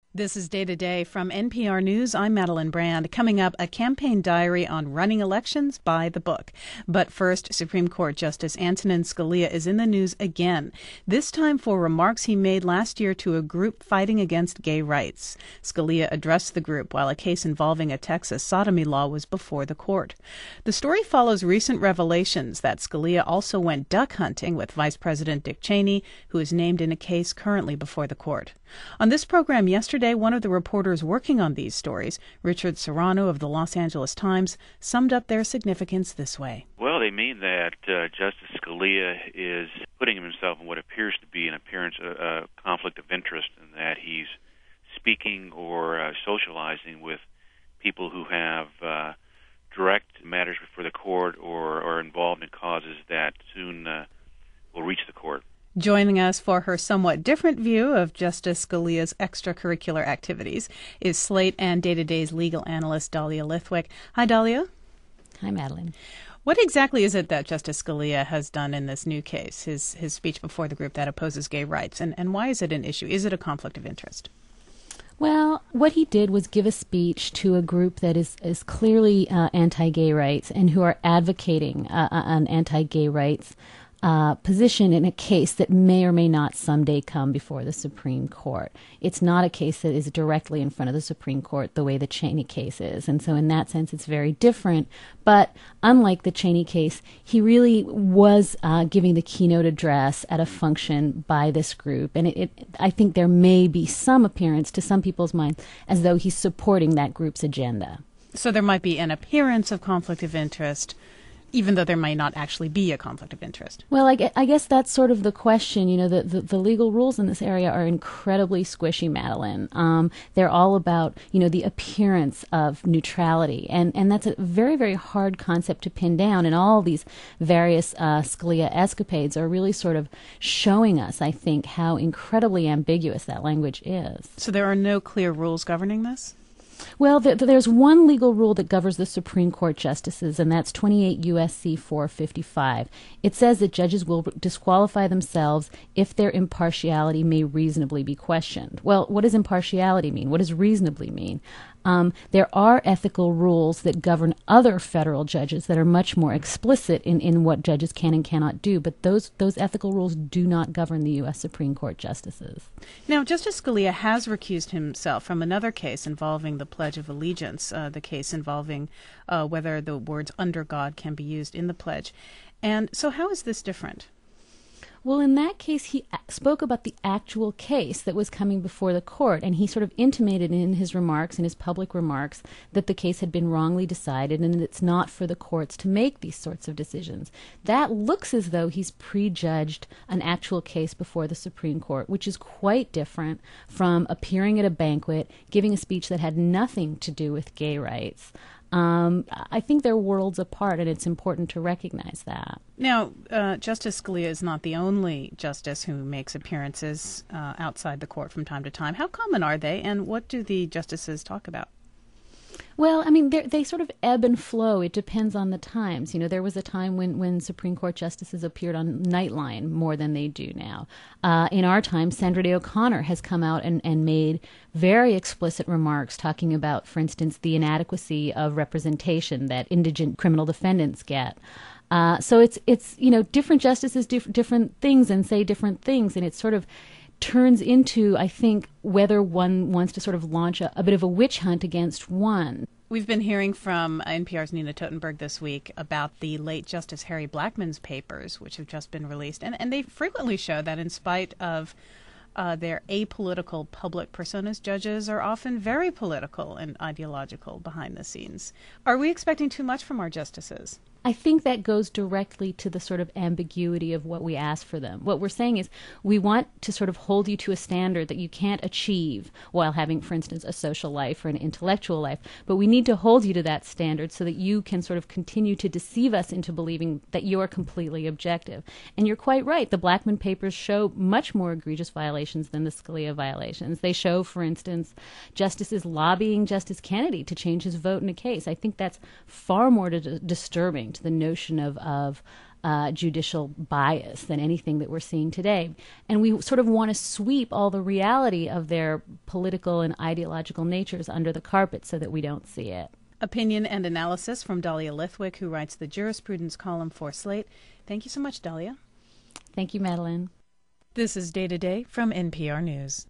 This is Day to Day from NPR News. I'm Madeline Brand. Coming up, a campaign diary on running elections by the book. But first, Supreme Court Justice Antonin Scalia is in the news again, this time for remarks he made last year to a group fighting against gay rights. Scalia addressed the group while a case involving a Texas sodomy law was before the court. The story follows recent revelations that Scalia also went duck hunting with Vice President Dick Cheney, who is named in a case currently before the court. On this program yesterday, one of the reporters working on these stories, Richard Serrano of the Los Angeles Times, summed up their significance this way. Well, they mean that Justice Scalia is putting himself in what appears to be an appearance of conflict of interest, in that he's speaking or socializing with people who have direct matters before the court or are involved in causes that soon will reach the court. Joining us for her somewhat different view of Justice Scalia's extracurricular activities is Slate and Day to Day's legal analyst Dahlia Lithwick. Hi, Dahlia. Hi, Madeline. What exactly is it that Justice Scalia has done in this new case, his speech before the group that opposes gay rights, and why is it an issue? Is it a conflict of interest? Well, what he did was give a speech to a group that is clearly anti-gay rights and who are advocating an anti-gay rights position in a case that may or may not someday come before the Supreme Court. It's not a case that is directly in front of the Supreme Court the way the Cheney case is. And so in that sense, it's very different. But unlike the Cheney case, he really was giving the keynote address at a function by this group. And I think there may be some appearance to some people's mind as though he's supporting that group's agenda. So there might be an appearance of conflict of interest, even though there may not actually be a conflict of interest. Well, I guess that's sort of the question. You know, the legal rules in this area are incredibly squishy, Madeline. They're all about, the appearance of neutrality. And that's a very, very hard concept to pin down. And all these various Scalia escapades are really sort of showing us, I think, how incredibly ambiguous that language is. So there are no clear rules governing this? Well, there's one legal rule that governs the Supreme Court justices, and that's 28 U.S.C. 455. It says that judges will disqualify themselves if their impartiality may reasonably be questioned. Well, what does impartiality mean? What does reasonably mean? There are ethical rules that govern other federal judges that are much more explicit in what judges can and cannot do, but those ethical rules do not govern the U.S. Supreme Court justices. Now, Justice Scalia has recused himself from another case involving the Pledge of Allegiance, the case involving whether the words "under God" can be used in the pledge. And so how is this different? Well, in that case, he spoke about the actual case that was coming before the court, and he sort of intimated in his remarks, in his public remarks, that the case had been wrongly decided and that it's not for the courts to make these sorts of decisions. That looks as though he's prejudged an actual case before the Supreme Court, which is quite different from appearing at a banquet, giving a speech that had nothing to do with gay rights. I think they're worlds apart, and it's important to recognize that. Now, Justice Scalia is not the only justice who makes appearances outside the court from time to time. How common are they, and what do the justices talk about? Well, I mean, they sort of ebb and flow. It depends on the times. There was a time when Supreme Court justices appeared on Nightline more than they do now. In our time, Sandra Day O'Connor has come out and made very explicit remarks talking about, for instance, the inadequacy of representation that indigent criminal defendants get. So it's different justices do different things and say different things, and it's sort of turns into, I think, whether one wants to sort of launch a bit of a witch hunt against one. We've been hearing from NPR's Nina Totenberg this week about the late Justice Harry Blackmun's papers, which have just been released. And they frequently show that in spite of their apolitical public personas, judges are often very political and ideological behind the scenes. Are we expecting too much from our justices? I think that goes directly to the sort of ambiguity of what we ask for them. What we're saying is we want to sort of hold you to a standard that you can't achieve while having, for instance, a social life or an intellectual life. But we need to hold you to that standard so that you can sort of continue to deceive us into believing that you are completely objective. And you're quite right. The Blackmun papers show much more egregious violations than the Scalia violations. They show, for instance, justices lobbying Justice Kennedy to change his vote in a case. I think that's far more disturbing to the notion of judicial bias than anything that we're seeing today. And we sort of want to sweep all the reality of their political and ideological natures under the carpet so that we don't see it. Opinion and analysis from Dahlia Lithwick, who writes the jurisprudence column for Slate. Thank you so much, Dahlia. Thank you, Madeline. This is Day to Day from NPR News.